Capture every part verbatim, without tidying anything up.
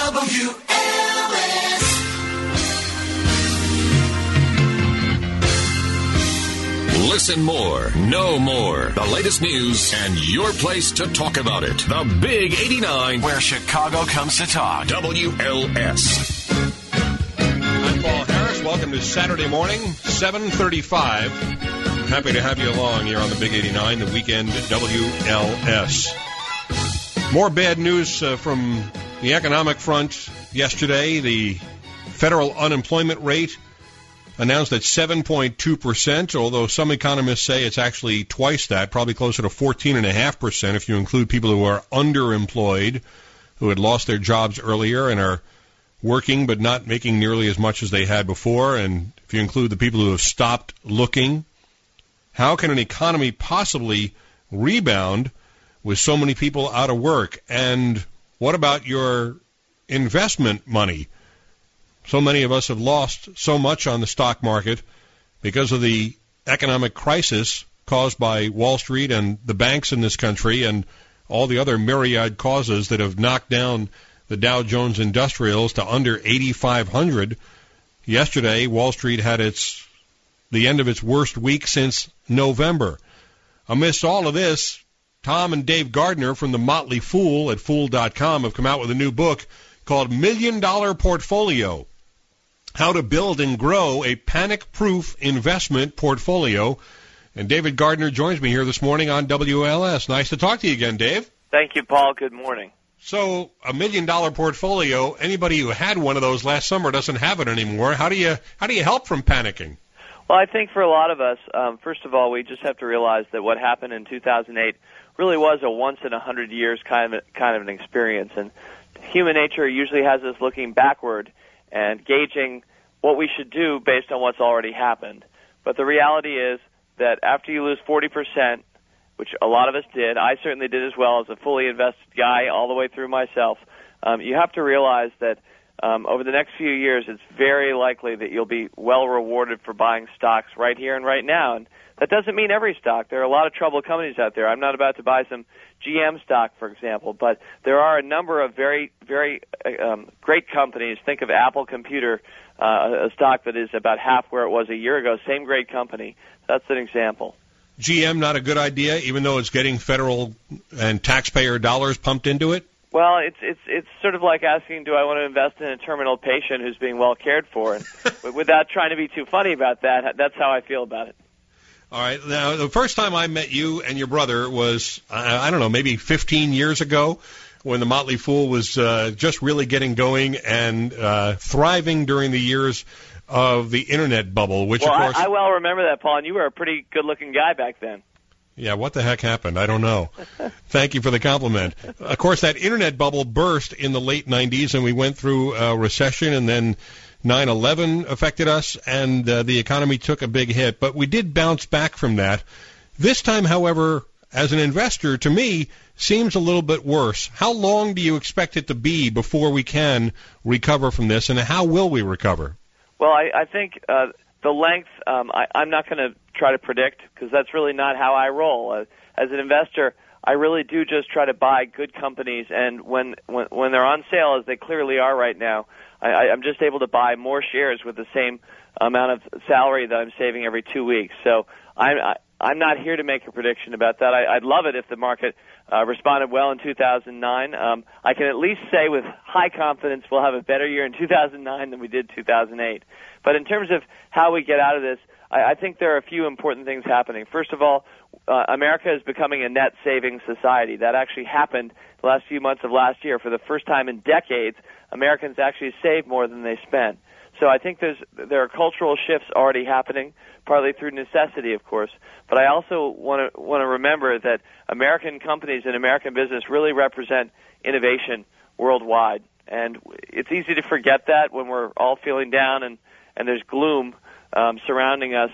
W L S. Listen more, know more. The latest news and your place to talk about it. The Big eighty-nine, where Chicago comes to talk. W L S. I'm Paul Harris. Welcome to Saturday morning, seven thirty-five. Happy to have you along here on the Big eighty-nine, the weekend at W L S. More bad news uh, from the economic front yesterday. The federal unemployment rate announced at seven point two percent, although some economists say it's actually twice that, probably closer to fourteen point five percent if you include people who are underemployed, who had lost their jobs earlier and are working but not making nearly as much as they had before, and if you include the people who have stopped looking. How can an economy possibly rebound with so many people out of work? And what about your investment money? So many of us have lost so much on the stock market because of the economic crisis caused by Wall Street and the banks in this country and all the other myriad causes that have knocked down the Dow Jones Industrials to under eighty-five hundred. Yesterday, Wall Street had its the end of its worst week since November. Amidst all of this, Tom and Dave Gardner from the Motley Fool at fool dot com have come out with a new book called Million Dollar Portfolio: How to Build and Grow a Panic-Proof Investment Portfolio. And David Gardner joins me here this morning on W L S. Nice to talk to you again, Dave. Thank you, Paul. Good morning. So, a million-dollar portfolio, anybody who had one of those last summer doesn't have it anymore. How do you how do you help from panicking? Well, I think for a lot of us, um, first of all, we just have to realize that what happened in two thousand eight really was a once-in-a-hundred years kind of kind of an experience. And human nature usually has us looking backward and gauging what we should do based on what's already happened. But the reality is that after you lose forty percent, which a lot of us did, I certainly did as well as a fully invested guy all the way through myself, um, you have to realize that um, over the next few years it's very likely that you'll be well rewarded for buying stocks right here and right now. And that doesn't mean every stock. There are a lot of troubled companies out there. I'm not about to buy some G M stock, for example, but there are a number of very, very um, great companies. Think of Apple Computer, uh, a stock that is about half where it was a year ago. Same great company. That's an example. G M, not a good idea, even though it's getting federal and taxpayer dollars pumped into it? Well, it's it's it's sort of like asking, do I want to invest in a terminal patient who's being well cared for? And without trying to be too funny about that, that's how I feel about it. All right. Now, the first time I met you and your brother was, I, I don't know, maybe fifteen years ago, when the Motley Fool was uh, just really getting going and uh, thriving during the years of the Internet bubble, which, well, of course... I, I well remember that, Paul, and you were a pretty good-looking guy back then. Yeah, what the heck happened? I don't know. Thank you for the compliment. Of course, that Internet bubble burst in the late nineties, and we went through a recession, and then nine eleven affected us, and uh, the economy took a big hit. But we did bounce back from that. This time, however, as an investor, to me, seems a little bit worse. How long do you expect it to be before we can recover from this, and how will we recover? Well, I, I think uh, the length, um, I, I'm not going to try to predict because that's really not how I roll. Uh, as an investor, I really do just try to buy good companies, and when, when, when they're on sale, as they clearly are right now, I, I'm just able to buy more shares with the same amount of salary that I'm saving every two weeks. So I'm, I, I'm not here to make a prediction about that. I, I'd love it if the market uh, responded well in two thousand nine. Um, I can at least say with high confidence we'll have a better year in two thousand nine than we did two thousand eight. But in terms of how we get out of this, I, I think there are a few important things happening. First of all, uh, America is becoming a net savings society. That actually happened the last few months of last year. For the first time in decades, Americans actually save more than they spend. So I think there's there are cultural shifts already happening, partly through necessity, of course. But I also want to want to remember that American companies and American business really represent innovation worldwide. And it's easy to forget that when we're all feeling down and, and there's gloom um, surrounding us.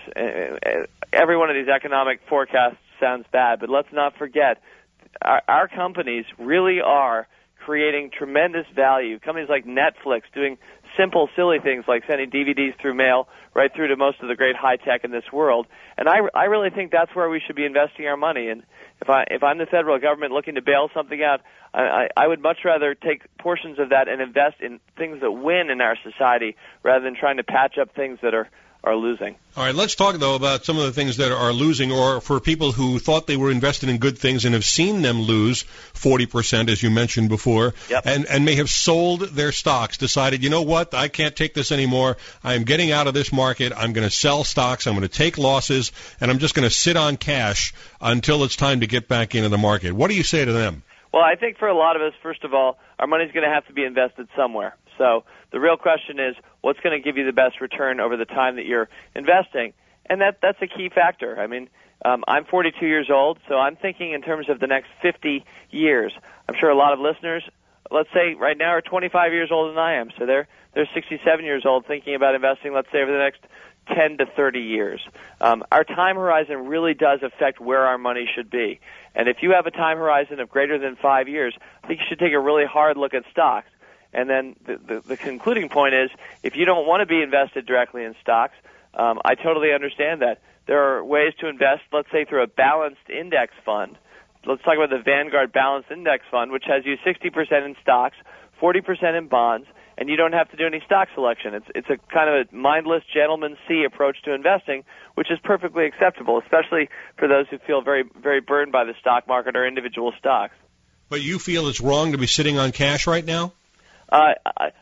Every one of these economic forecasts sounds bad, but let's not forget our, our companies really are creating tremendous value. Companies like Netflix doing simple, silly things like sending D V Ds through mail right through to most of the great high tech in this world. And I, I really think that's where we should be investing our money. And if I if I'm the federal government looking to bail something out, I, I, I would much rather take portions of that and invest in things that win in our society rather than trying to patch up things that are, are losing. All right, let's talk, though, about some of the things that are losing, or for people who thought they were invested in good things and have seen them lose forty percent, as you mentioned before, yep. and, and may have sold their stocks, decided, you know what, I can't take this anymore. I'm getting out of this market. I'm going to sell stocks. I'm going to take losses, and I'm just going to sit on cash until it's time to get back into the market. What do you say to them? Well, I think for a lot of us, first of all, our money's going to have to be invested somewhere. So the real question is, what's going to give you the best return over the time that you're investing? And that that's a key factor. I mean, um, I'm forty-two years old, so I'm thinking in terms of the next fifty years. I'm sure a lot of listeners, let's say right now, are twenty-five years older than I am. So they're they're sixty-seven years old thinking about investing, let's say, over the next ten to thirty years. Um, our time horizon really does affect where our money should be. And if you have a time horizon of greater than five years, I think you should take a really hard look at stocks. And then the, the, the concluding point is, if you don't want to be invested directly in stocks, um, I totally understand that. There are ways to invest, let's say, through a balanced index fund. Let's talk about the Vanguard Balanced Index Fund, which has you sixty percent in stocks, forty percent in bonds, and you don't have to do any stock selection. It's, it's a kind of a mindless gentleman's sea approach to investing, which is perfectly acceptable, especially for those who feel very, very burdened by the stock market or individual stocks. But you feel it's wrong to be sitting on cash right now? Uh, I,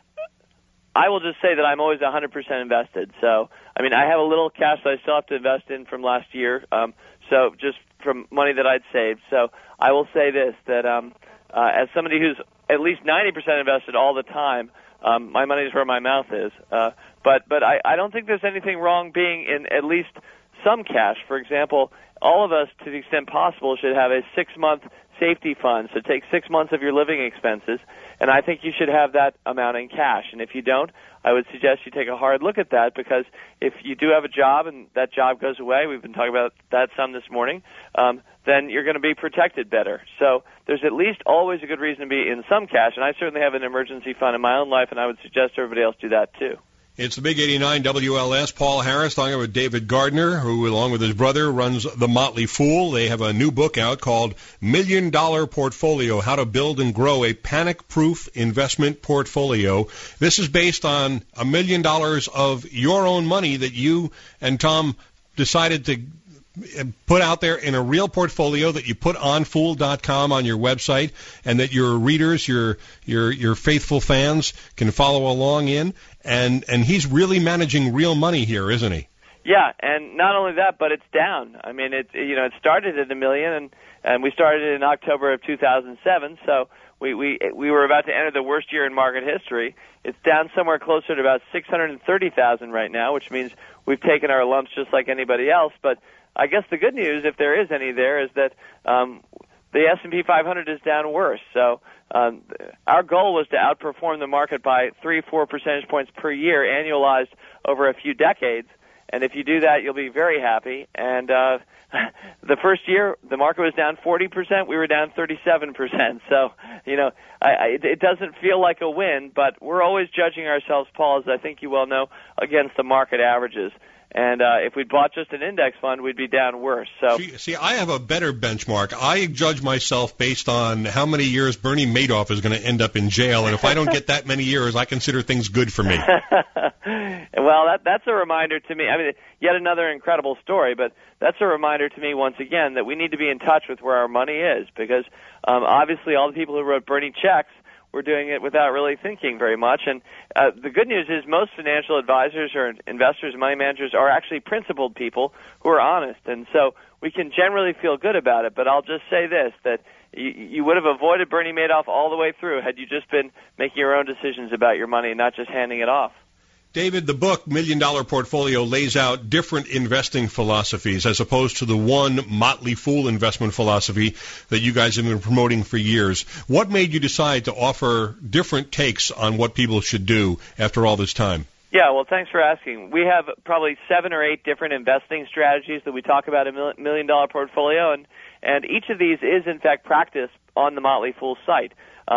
I will just say that I'm always one hundred percent invested. So, I mean, I have a little cash that I still have to invest in from last year, um, so just from money that I'd saved. So I will say this, that um, uh, as somebody who's at least ninety percent invested all the time, um, my money is where my mouth is. Uh, but but I, I don't think there's anything wrong being in at least some cash. For example, all of us, to the extent possible, should have a six-month safety fund. So take six months of your living expenses, and I think you should have that amount in cash. And if you don't, I would suggest you take a hard look at that, because if you do have a job and that job goes away, we've been talking about that some this morning, um, then you're going to be protected better. So there's at least always a good reason to be in some cash, and I certainly have an emergency fund in my own life, and I would suggest everybody else do that too. It's the Big eighty-nine W L S. Paul Harris talking with David Gardner, who, along with his brother, runs The Motley Fool. They have a new book out called Million Dollar Portfolio, How to Build and Grow a Panic-Proof Investment Portfolio. This is based on a million dollars of your own money that you and Tom decided to put out there in a real portfolio that you put on fool dot com on your website, and that your readers, your your your faithful fans can follow along in. And and he's really managing real money here, isn't he? Yeah, and not only that, but it's down. I mean, it you know it started at a million, and and we started it in October of two thousand seven. So we we we were about to enter the worst year in market history. It's down somewhere closer to about six hundred thirty thousand right now, which means we've taken our lumps just like anybody else. But I guess the good news, if there is any there, is that um, the S and P five hundred is down worse. So um, our goal was to outperform the market by three, four percentage points per year, annualized over a few decades. And if you do that, you'll be very happy. And uh, the first year, the market was down forty percent. We were down thirty-seven percent. So, you know, I, I, it doesn't feel like a win, but we're always judging ourselves, Paul, as I think you well know, against the market averages. And uh, if we'd bought just an index fund, we'd be down worse. So, see, see, I have a better benchmark. I judge myself based on how many years Bernie Madoff is going to end up in jail, and if I don't get that many years, I consider things good for me. Well, that, that's a reminder to me. I mean, yet another incredible story, but that's a reminder to me once again that we need to be in touch with where our money is, because um, obviously all the people who wrote Bernie checks were doing it without really thinking very much. And uh, the good news is most financial advisors or investors, money managers, are actually principled people who are honest. And so we can generally feel good about it. But I'll just say this, that you, you would have avoided Bernie Madoff all the way through had you just been making your own decisions about your money and not just handing it off. David, the book Million Dollar Portfolio lays out different investing philosophies as opposed to the one Motley Fool investment philosophy that you guys have been promoting for years. What made you decide to offer different takes on what people should do after all this time? Yeah, well, thanks for asking. We have probably seven or eight different investing strategies that we talk about in a Million Dollar Portfolio, and, and each of these is, in fact, practiced on the Motley Fool site. Um,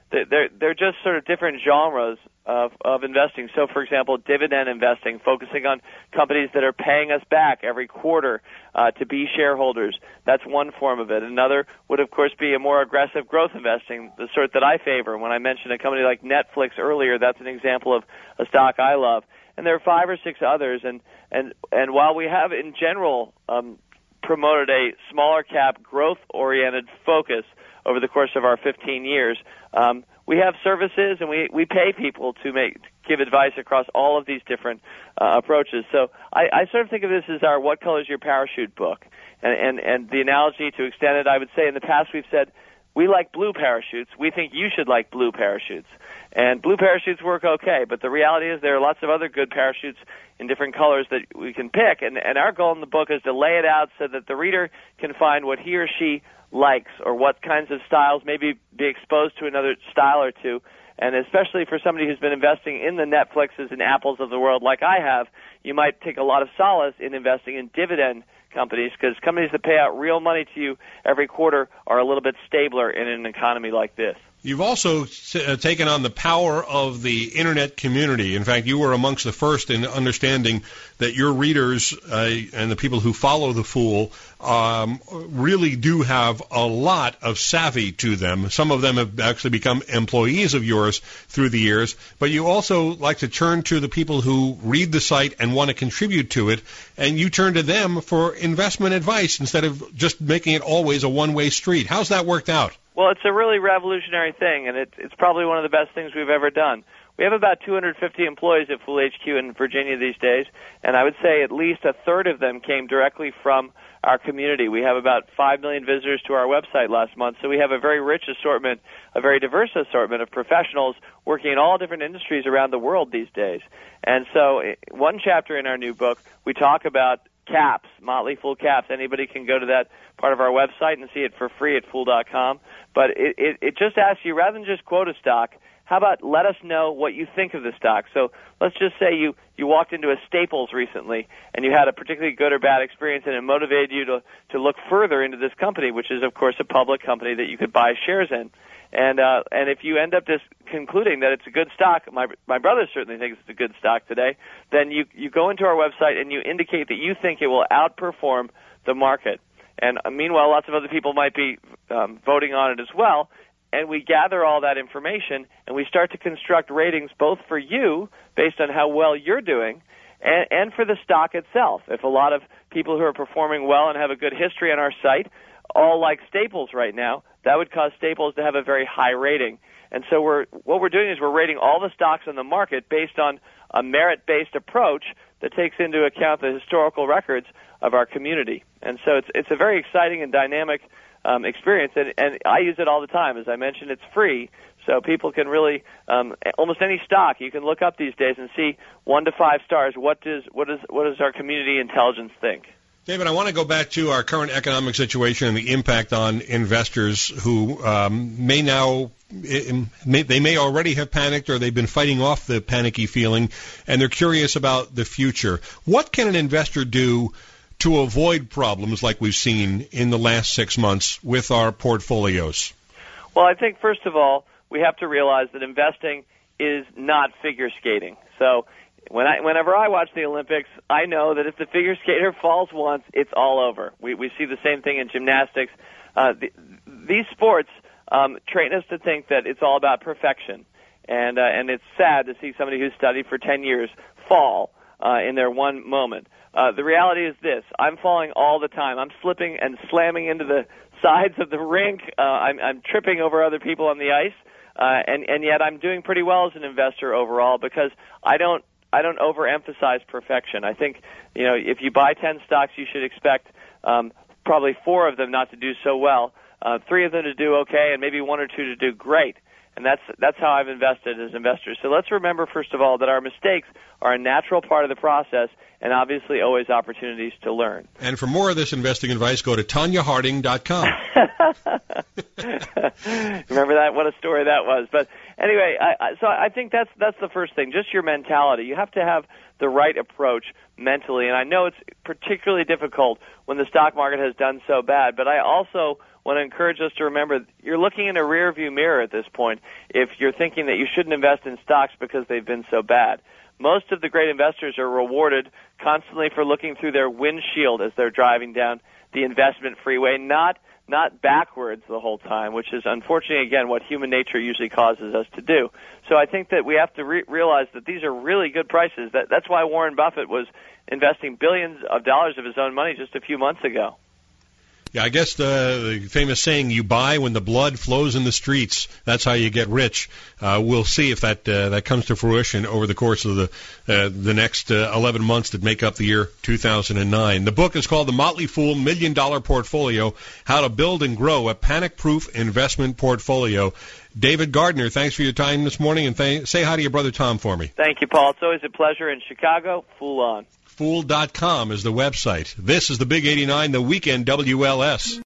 they're they're just sort of different genres of of investing. So, for example, dividend investing, focusing on companies that are paying us back every quarter uh, to be shareholders. That's one form of it. Another would, of course, be a more aggressive growth investing, the sort that I favor. When I mentioned a company like Netflix earlier, that's an example of a stock I love. And there are five or six others. And and and while we have in general um, promoted a smaller cap, growth-oriented focus over the course of our fifteen years, um, we have services and we, we pay people to make give advice across all of these different uh, approaches. So I, I sort of think of this as our What Color Is Your Parachute book. And, and, and the analogy to extend it, I would say in the past we've said, we like blue parachutes. We think you should like blue parachutes. And blue parachutes work okay, but the reality is there are lots of other good parachutes in different colors that we can pick. And, and our goal in the book is to lay it out so that the reader can find what he or she likes or what kinds of styles, maybe be exposed to another style or two. And especially for somebody who's been investing in the Netflixes and Apples of the world like I have, you might take a lot of solace in investing in dividend companies, because companies that pay out real money to you every quarter are a little bit stabler in an economy like this. You've also uh, taken on the power of the Internet community. In fact, you were amongst the first in understanding that your readers uh, and the people who follow The Fool um, really do have a lot of savvy to them. Some of them have actually become employees of yours through the years, but you also like to turn to the people who read the site and want to contribute to it, and you turn to them for investment advice instead of just making it always a one-way street. How's that worked out? Well, it's a really revolutionary thing, and it, it's probably one of the best things we've ever done. We have about two hundred fifty employees at Fool H Q in Virginia these days, and I would say at least a third of them came directly from our community. We have about five million visitors to our website last month, so we have a very rich assortment, a very diverse assortment of professionals working in all different industries around the world these days. And so one chapter in our new book, we talk about caps, Motley Fool caps. Anybody can go to that part of our website and see it for free at fool dot com. But it, it, it just asks you, rather than just quote a stock, how about let us know what you think of the stock? So let's just say you, you walked into a Staples recently and you had a particularly good or bad experience, and it motivated you to, to look further into this company, which is, of course, a public company that you could buy shares in. And uh, and if you end up just concluding that it's a good stock, my my brother certainly thinks it's a good stock today, then you, you go into our website and you indicate that you think it will outperform the market. And uh, meanwhile, lots of other people might be um, voting on it as well. And we gather all that information and we start to construct ratings both for you based on how well you're doing and, and for the stock itself. If a lot of people who are performing well and have a good history on our site all like Staples right now, that would cause Staples to have a very high rating. And so we're what we're doing is we're rating all the stocks on the market based on a merit-based approach that takes into account the historical records of our community. And so it's it's a very exciting and dynamic um, experience, and, and I use it all the time. As I mentioned, it's free, so people can really, um, almost any stock you can look up these days and see one to five stars. What does what does what does our community intelligence think? David, I want to go back to our current economic situation and the impact on investors who um, may now, may, they may already have panicked or they've been fighting off the panicky feeling, and they're curious about the future. What can an investor do to avoid problems like we've seen in the last six months with our portfolios? Well, I think, first of all, we have to realize that investing is not figure skating. So When I, whenever I watch the Olympics, I know that if the figure skater falls once, it's all over. We, we see the same thing in gymnastics. Uh, the, these sports um, train us to think that it's all about perfection, and uh, and it's sad to see somebody who's studied for ten years fall uh, in their one moment. Uh, the reality is this: I'm falling all the time. I'm slipping and slamming into the sides of the rink. Uh, I'm, I'm tripping over other people on the ice, uh, and and yet I'm doing pretty well as an investor overall because I don't. I don't overemphasize perfection. I think, you know, if you buy ten stocks, you should expect um, probably four of them not to do so well, uh, three of them to do okay, and maybe one or two to do great. And that's that's how I've invested as investors. So let's remember, first of all, that our mistakes are a natural part of the process and obviously always opportunities to learn. And for more of this investing advice, go to Tonya Harding dot com. Remember that? What a story that was. But anyway, I, I, so I think that's that's the first thing, just your mentality. You have to have the right approach mentally. And I know it's particularly difficult when the stock market has done so bad, but I also want to encourage us to remember you're looking in a rearview mirror at this point if you're thinking that you shouldn't invest in stocks because they've been so bad. Most of the great investors are rewarded constantly for looking through their windshield as they're driving down the investment freeway, not not backwards the whole time, which is unfortunately, again, what human nature usually causes us to do. So I think that we have to re- realize that these are really good prices. That, that's why Warren Buffett was investing billions of dollars of his own money just a few months ago. Yeah, I guess the, the famous saying, you buy when the blood flows in the streets. That's how you get rich. Uh, we'll see if that uh, that comes to fruition over the course of the uh, the next uh, eleven months that make up the year two thousand nine. The book is called The Motley Fool Million Dollar Portfolio, How to Build and Grow a Panic-Proof Investment Portfolio. David Gardner, thanks for your time this morning, and th- say hi to your brother Tom for me. Thank you, Paul. It's always a pleasure in Chicago. Fool on. Fool dot com is the website. This is the Big eighty-nine, the Weekend W L S.